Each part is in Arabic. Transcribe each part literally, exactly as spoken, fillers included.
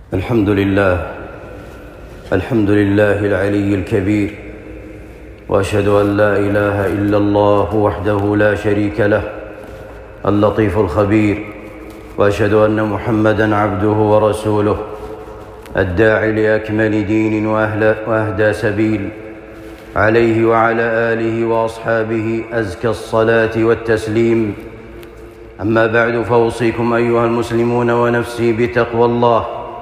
الحمد لله الحمد لله العلي الكبير، وأشهد أن لا إله إلا الله وحده لا شريك له اللطيف الخبير، وأشهد أن محمدًا عبده ورسوله الداعي لأكمل دين وأهدى سبيل، عليه وعلى آله وأصحابه أزكى الصلاة والتسليم. أما بعد، فأوصيكم أيها المسلمون ونفسي بتقوى الله.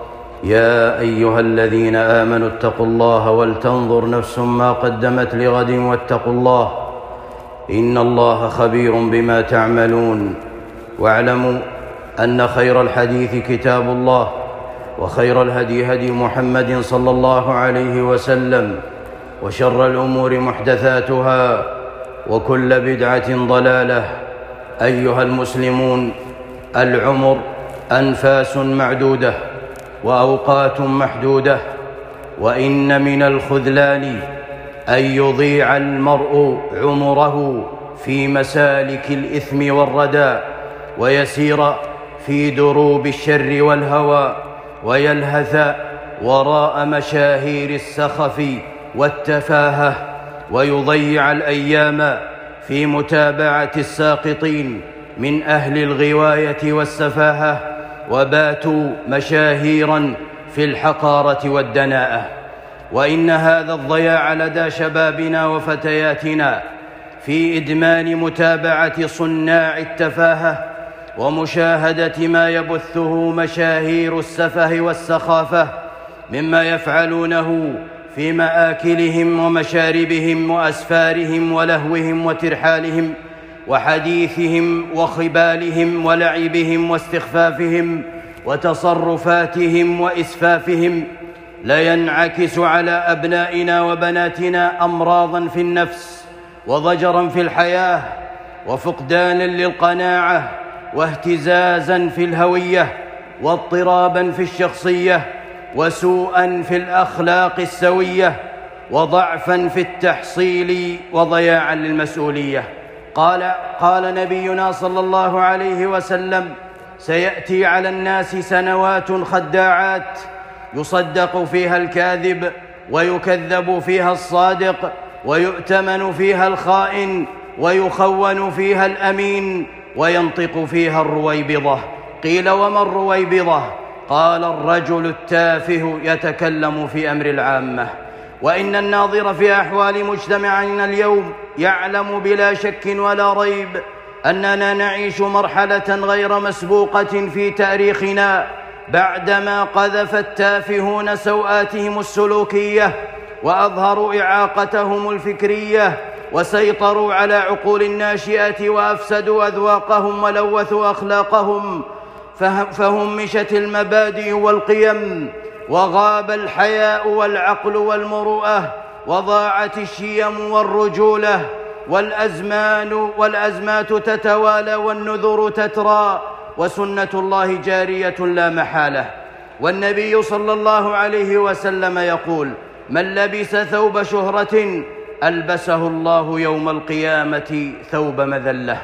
يا أيها الذين آمنوا اتقوا الله ولتنظر نفس ما قدمت لغد واتقوا الله، إن الله خبير بما تعملون. واعلموا أن خير الحديث كتاب الله، وخير الهدي هدي محمد صلى الله عليه وسلم، وشر الأمور محدثاتها، وكل بدعة ضلالة. أيها المسلمون، العمر أنفاس معدودة وأوقات محدودة، وإن من الخذلان أن يضيع المرء عمره في مسالك الإثم والردى، ويسير في دروب الشر والهوى، ويلهث وراء مشاهير السخف والتفاهة، ويضيع الأيام في متابعة الساقطين من أهل الغواية والسفاهة، وباتوا مشاهيراً في الحقارة والدناءة. وإن هذا الضياع لدى شبابنا وفتياتنا في إدمان متابعة صناع التفاهة ومشاهدة ما يبثه مشاهير السفه والسخافة مما يفعلونه في مآكلهم ومشاربهم وأسفارهم ولهوهم وترحالهم وحديثهم وخبالهم ولعبهم واستخفافهم وتصرفاتهم وإسفافهم، لينعكس على أبنائنا وبناتنا أمراضاً في النفس، وضجراً في الحياة، وفقداناً للقناعة، واهتزازاً في الهوية، واضطراباً في الشخصية، وسوءاً في الأخلاق السوية، وضعفاً في التحصيل، وضياعاً للمسؤولية. قال قال نبينا صلى الله عليه وسلم: سيأتي على الناس سنوات خداعات، يصدق فيها الكاذب، ويكذب فيها الصادق، ويؤتمن فيها الخائن، ويخون فيها الأمين، وينطق فيها الرويبضة. قيل: وما الرويبضة؟ قال: الرجل التافه يتكلم في أمر العامة. وإن الناظر في أحوال مجتمعنا اليوم يعلم بلا شك ولا ريب أننا نعيش مرحلة غير مسبوقة في تاريخنا، بعدما قذف التافهون سوآتهم السلوكية، وأظهروا إعاقتهم الفكرية، وسيطروا على عقول الناشئة، وأفسدوا أذواقهم، ولوثوا أخلاقهم، فهمشت المبادئ والقيم، وغاب الحياء والعقل والمروءة، وضاعت الشيم والرجولة، والأزمان والأزمات تتوالى، والنذور تترى، وسنة الله جارية لا محالة. والنبي صلى الله عليه وسلم يقول: من لبس ثوب شهرة ألبسه الله يوم القيامة ثوب مذلة.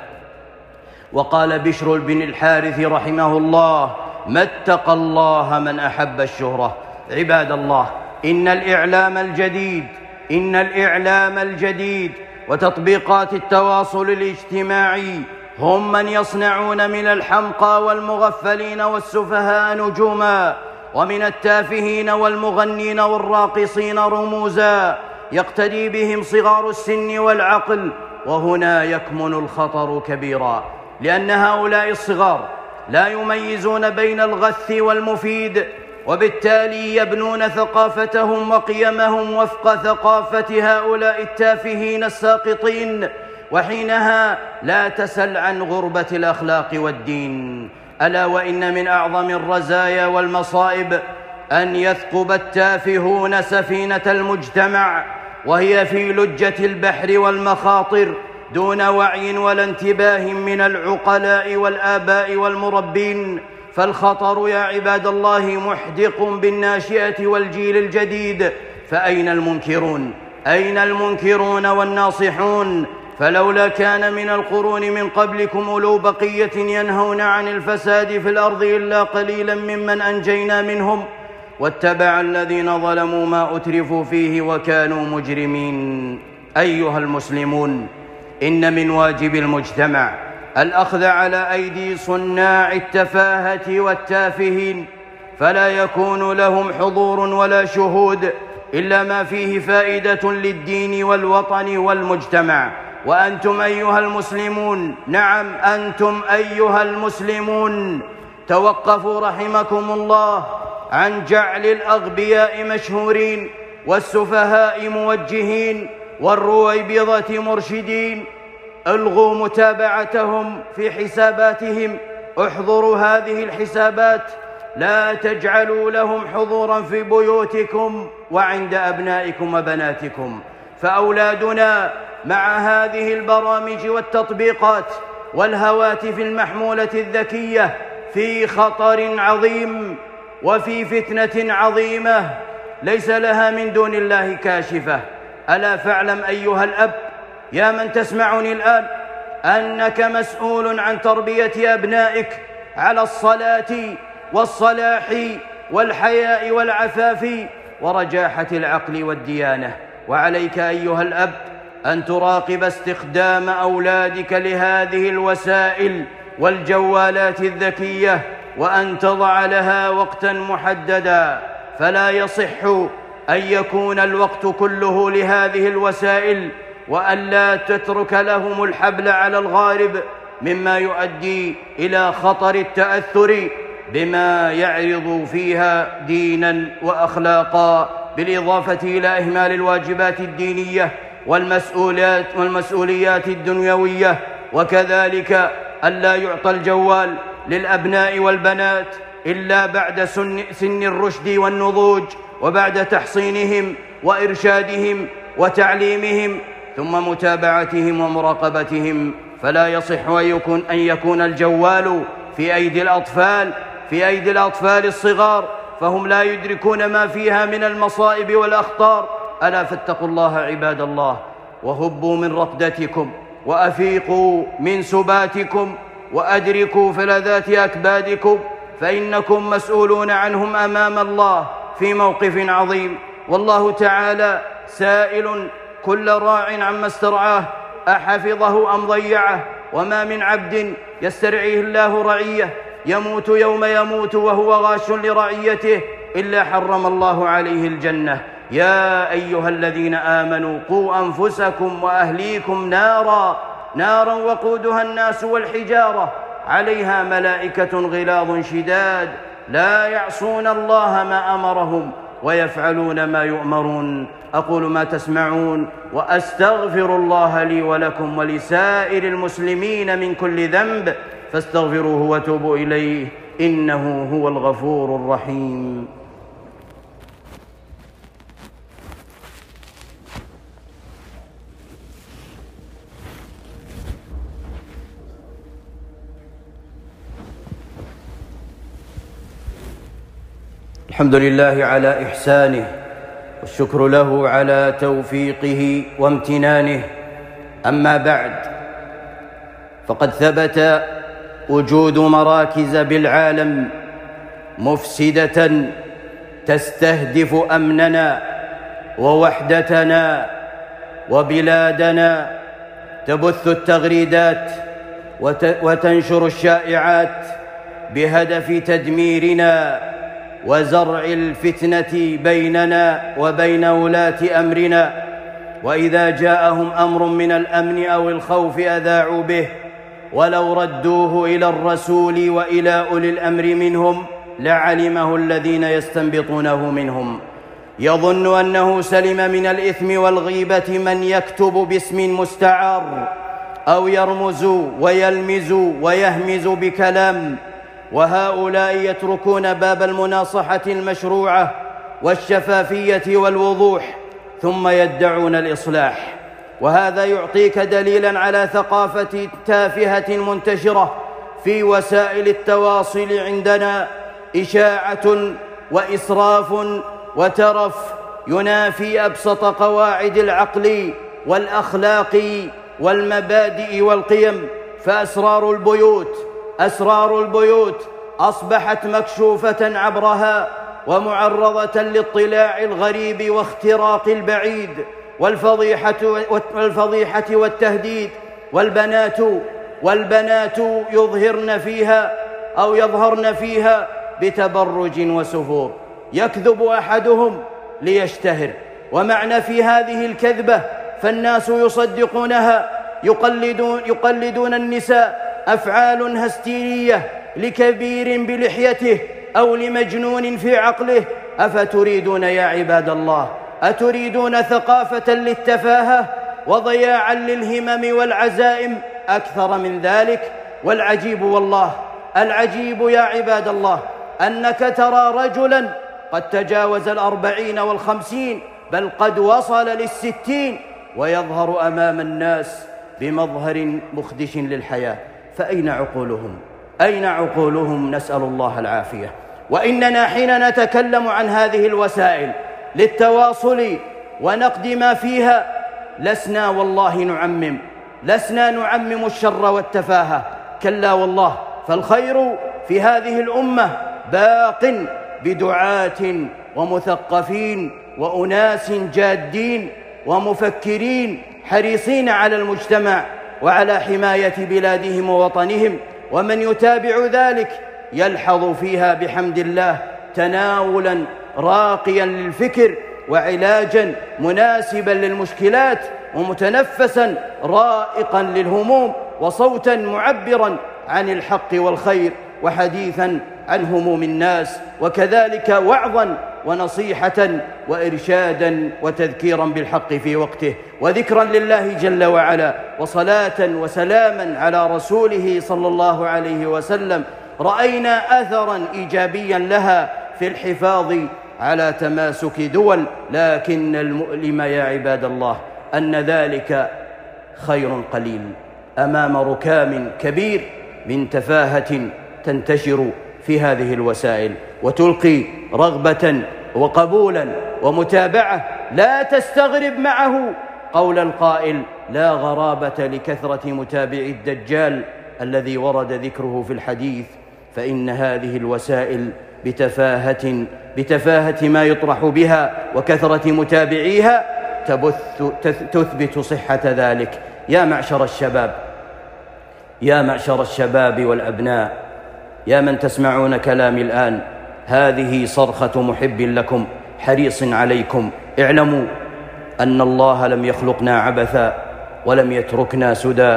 وقال بشر بن الحارث رحمه الله: ما اتقى الله من أحب الشهرة. عباد الله، إن الإعلام الجديد إن الإعلام الجديد وتطبيقات التواصل الاجتماعي هم من يصنعون من الحمقى والمغفلين والسفهاء نجوما، ومن التافهين والمغنين والراقصين رموزا يقتدي بهم صغار السن والعقل. وهنا يكمن الخطر كبيرا، لأن هؤلاء الصغار لا يميزون بين الغث والمفيد، وبالتالي يبنون ثقافتهم وقيمهم وفق ثقافة هؤلاء التافهين الساقطين، وحينها لا تسل عن غربة الأخلاق والدين. ألا وإن من أعظم الرزايا والمصائب أن يثقب التافهون سفينة المجتمع وهي في لجة البحر والمخاطر، دون وعي ولا انتباه من العقلاء والآباء والمربين. فالخطر يا عباد الله محدق بالناشئة والجيل الجديد. فأين المنكرون؟ أين المنكرون والناصحون؟ فلولا كان من القرون من قبلكم أولو بقية ينهون عن الفساد في الأرض إلا قليلا ممن أنجينا منهم واتبع الذين ظلموا ما أترفوا فيه وكانوا مجرمين. أيها المسلمون، إن من واجب المجتمع الأخذ على أيدي صناع التفاهة والتافهين، فلا يكون لهم حضور ولا شهود إلا ما فيه فائدة للدين والوطن والمجتمع. وأنتم أيها المسلمون، نعم أنتم أيها المسلمون، توقفوا رحمكم الله عن جعل الأغبياء مشهورين والسفهاء موجهين والرويبضة مرشدين. الغوا متابعتهم في حساباتهم، احضروا هذه الحسابات، لا تجعلوا لهم حضورا في بيوتكم وعند أبنائكم وبناتكم، فأولادنا مع هذه البرامج والتطبيقات والهواتف المحمولة الذكية في خطر عظيم وفي فتنة عظيمة ليس لها من دون الله كاشفة. ألا فاعلم أيها الأب يا من تسمعني الآن أنك مسؤول عن تربية أبنائك على الصلاة والصلاح والحياء والعفاف ورجاحة العقل والديانة. وعليك أيها الأب أن تراقب استخدام أولادك لهذه الوسائل والجوالات الذكية، وأن تضع لها وقتا محددا، فلا يصح أن يكون الوقت كله لهذه الوسائل وألا تترك لهم الحبل على الغارب، مما يؤدي إلى خطر التأثر بما يعرض فيها دينا وأخلاقا، بالإضافة إلى إهمال الواجبات الدينية والمسؤوليات والمسؤوليات الدنيوية. وكذلك ألا يعطى الجوال للأبناء والبنات إلا بعد سن, سن الرشد والنضوج، وبعد تحصينهم وإرشادهم وتعليمهم ثم متابعتهم ومراقبتهم. فلا يصح أن يكون, أن يكون الجوال في أيدي الأطفال في أيدي الأطفال الصغار، فهم لا يدركون ما فيها من المصائب والأخطار. ألا فاتقوا الله عباد الله، وهبوا من رقدتكم، وأفيقوا من سباتكم، وأدركوا فلذات أكبادكم، فإنكم مسؤولون عنهم أمام الله في موقف عظيم. والله تعالى سائل كل راع عما استرعاه أحفظه أم ضيعه، وما من عبد يسترعيه الله رعيه يموت يوم يموت وهو غاش لرعيته إلا حرم الله عليه الجنة. يا أيها الذين آمنوا قوا أنفسكم وأهليكم نارا نارا وقودها الناس والحجارة عليها ملائكة غلاظ شداد لا يعصون الله ما أمرهم ويفعلون ما يؤمرون. أقول ما تسمعون وأستغفر الله لي ولكم ولسائر المسلمين من كل ذنب، فاستغفروه وتوبوا إليه إنه هو الغفور الرحيم. الحمد لله على إحسانه، والشكر له على توفيقه وامتنانه. أما بعد، فقد ثبت وجود مراكز بالعالم مفسدة تستهدف أمننا ووحدتنا وبلادنا، تبث التغريدات وتنشر الشائعات بهدف تدميرنا وزرع الفتنة بيننا وبين ولاة أمرنا. وإذا جاءهم أمر من الأمن أو الخوف أذاعوا به، ولو ردوه إلى الرسول وإلى أولي الأمر منهم لعلمه الذين يستنبطونه منهم. يظن أنه سلم من الإثم والغيبة من يكتب باسم مستعار أو يرمز ويلمز ويهمز بكلام، وهؤلاء يتركون باب المناصحة المشروعة والشفافية والوضوح ثم يدعون الإصلاح. وهذا يعطيك دليلا على ثقافة تافهة منتشرة في وسائل التواصل عندنا، إشاعة وإسراف وترف ينافي أبسط قواعد العقل والأخلاق والمبادئ والقيم. فأسرار البيوت أسرار البيوت أصبحت مكشوفة عبرها، ومعرضة لاطلاع الغريب واختراق البعيد والفضيحة والفضيحة والتهديد. والبنات والبنات يظهرن فيها أو يظهرن فيها بتبرج وسفور، يكذب أحدهم ليشتهر، ومعنى في هذه الكذبة فالناس يصدقونها، يقلدون, يقلدون النساء أفعال هستيرية لكبير بلحيته أو لمجنون في عقله. أفتريدون يا عباد الله، أتريدون ثقافة للتفاهة وضياعا للهمم والعزائم أكثر من ذلك؟ والعجيب والله العجيب يا عباد الله أنك ترى رجلا قد تجاوز الأربعين والخمسين، بل قد وصل للستين، ويظهر أمام الناس بمظهر مخدش للحياة. فأين عقولهم؟ أين عقولهم؟ نسأل الله العافية. وإننا حين نتكلم عن هذه الوسائل للتواصل ونقد ما فيها لسنا والله نعمم، لسنا نعمم الشر والتفاهة، كلا والله، فالخير في هذه الأمة باق بدعاة ومثقفين وأناس جادين ومفكرين حريصين على المجتمع وعلى حماية بلادهم ووطنهم. ومن يتابع ذلك يلحظ فيها بحمد الله تناولا راقيا للفكر وعلاجا مناسبا للمشكلات ومتنفسا رائقا للهموم وصوتا معبرا عن الحق والخير وحديثا عن هموم الناس، وكذلك وعظا ونصيحة وإرشادا وتذكيرا بالحق في وقته وذكرا لله جل وعلا، وصلاة وسلاما على رسوله صلى الله عليه وسلم. رأينا أثرا إيجابيا لها في الحفاظ على تماسك دول، لكن المؤلم يا عباد الله أن ذلك خير قليل أمام ركام كبير من تفاهة تنتشر في هذه الوسائل وتلقي رغبة وقبولا ومتابعة لا تستغرب معه قول القائل: لا غرابة لكثرة متابعي الدجال الذي ورد ذكره في الحديث. فإن هذه الوسائل بتفاهة بتفاهة ما يطرح بها وكثرة متابعيها تبث تثبت صحة ذلك. يا معشر الشباب، يا معشر الشباب والأبناء، يا من تسمعون كلامي الآن، هذه صرخة محب لكم حريص عليكم. اعلموا أن الله لم يخلقنا عبثا ولم يتركنا سدى،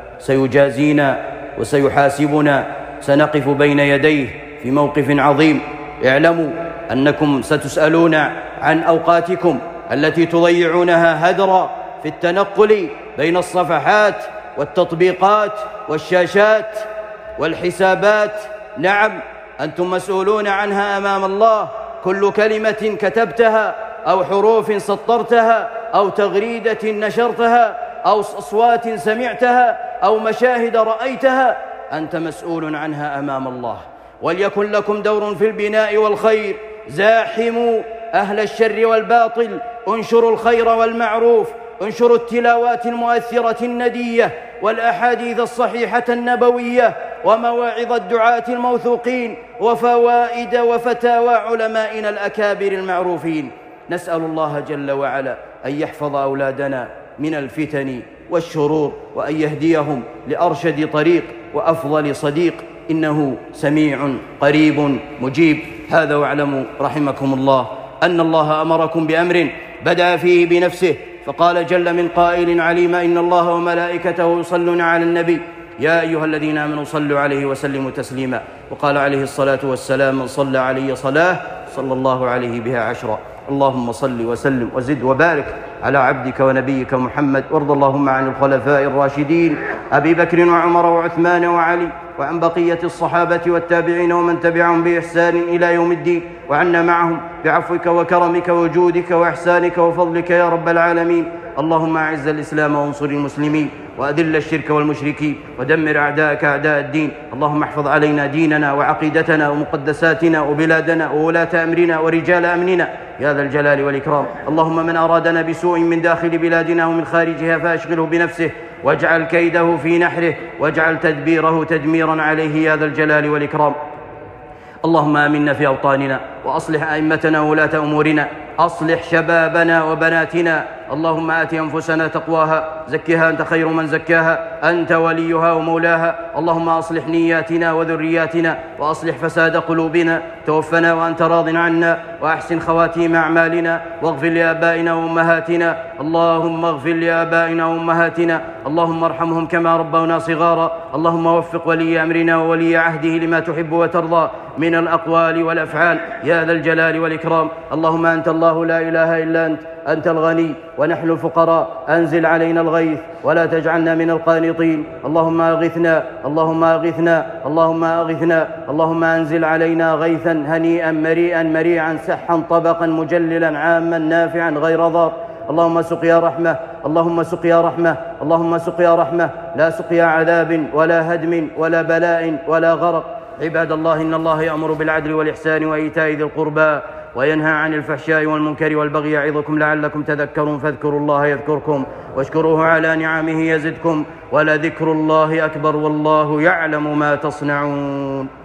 سيجازينا وسيحاسبنا، سنقف بين يديه في موقف عظيم. اعلموا أنكم ستسألون عن أوقاتكم التي تضيعونها هدرا في التنقل بين الصفحات والتطبيقات والشاشات والحسابات. نعم، أنتم مسؤولون عنها أمام الله. كل كلمة كتبتها أو حروف سطرتها أو تغريدة نشرتها أو أصوات سمعتها أو مشاهد رأيتها أنت مسؤول عنها أمام الله. وليكن لكم دور في البناء والخير. زاحموا أهل الشر والباطل، انشروا الخير والمعروف، انشروا التلاوات المؤثرة الندية والأحاديث الصحيحة النبوية ومواعظ الدعاة الموثوقين وفوائد وفتاوى علمائنا الأكابر المعروفين. نسأل الله جل وعلا أن يحفظ أولادنا من الفتن والشرور وأن يهديهم لأرشد طريق وأفضل صديق، إنه سميع قريب مجيب. هذا واعلموا رحمكم الله أن الله أمركم بأمر بدأ فيه بنفسه فقال جل من قائل عليم: إن الله وملائكته يصلون على النبي يا أيها الذين آمنوا صلوا عليه وسلموا تسليما. وقال عليه الصلاة والسلام: من صلى علي صلاة صلى الله عليه بها عشرا. اللهم صل وسلم وزد وبارك على عبدك ونبيك محمد، وارض اللهم عن الخلفاء الراشدين أبي بكر وعمر وعثمان وعلي، وعن بقية الصحابة والتابعين ومن تبعهم بإحسان إلى يوم الدين، وعنا معهم بعفوك وكرمك وجودك وإحسانك وفضلك يا رب العالمين. اللهم أعز الإسلام وانصر المسلمين، وأذل الشرك والمشركين، ودمر أعداءك أعداء الدين. اللهم احفظ علينا ديننا وعقيدتنا ومقدساتنا وبلادنا وولاة أمرنا ورجال أمننا يا ذا الجلال والإكرام. اللهم من أرادنا بسوء من داخل بلادنا ومن خارجها فأشغله بنفسه، واجعل كيده في نحره، واجعل تدبيره تدميرا عليه يا ذا الجلال والإكرام. اللهم آمنا في أوطاننا وأصلح أئمتنا وولاة أمورنا، أصلح شبابنا وبناتنا. اللهم آت أنفسنا تقواها، زكها أنت خير من زكاها، أنت وليها ومولاها. اللهم أصلح نياتنا وذرياتنا، وأصلح فساد قلوبنا. توفنا وأنت راض عنا، وأحسن خواتيم أعمالنا، واغفر لآبائنا وأمهاتنا. اللهم اغفر لآبائنا وأمهاتنا، اللهم ارحمهم كما ربونا صغارا. اللهم وفق ولي أمرنا وولي عهده لما تحب وترضى من الأقوال والأفعال يا ذا الجلال والإكرام. اللهم أنت الله لا إله إلا أنت، أنت الغني ونحن الفقراء. أنزل علينا الغيث ولا تجعلنا من القانطين. اللهم أغثنا، اللهم أغثنا، اللهم أغثنا. اللهم أنزل علينا غيثا هنيئا مريئا مريعا سحا طبقا مجللا عاما نافعا غير ضار. اللهم سقيا رحمة، اللهم سقيا رحمة، اللهم سقيا رحمة، لا سقيا عذاب ولا هدم ولا بلاء ولا غرق. عباد الله، إن الله يأمر بالعدل والإحسان وإيتاء ذي القربى وينهى عن الفحشاء والمنكر والبغي يعظكم لعلكم تذكرون. فاذكروا الله يذكركم واشكروه على نعمه يزدكم ولذكر الله أكبر والله يعلم ما تصنعون.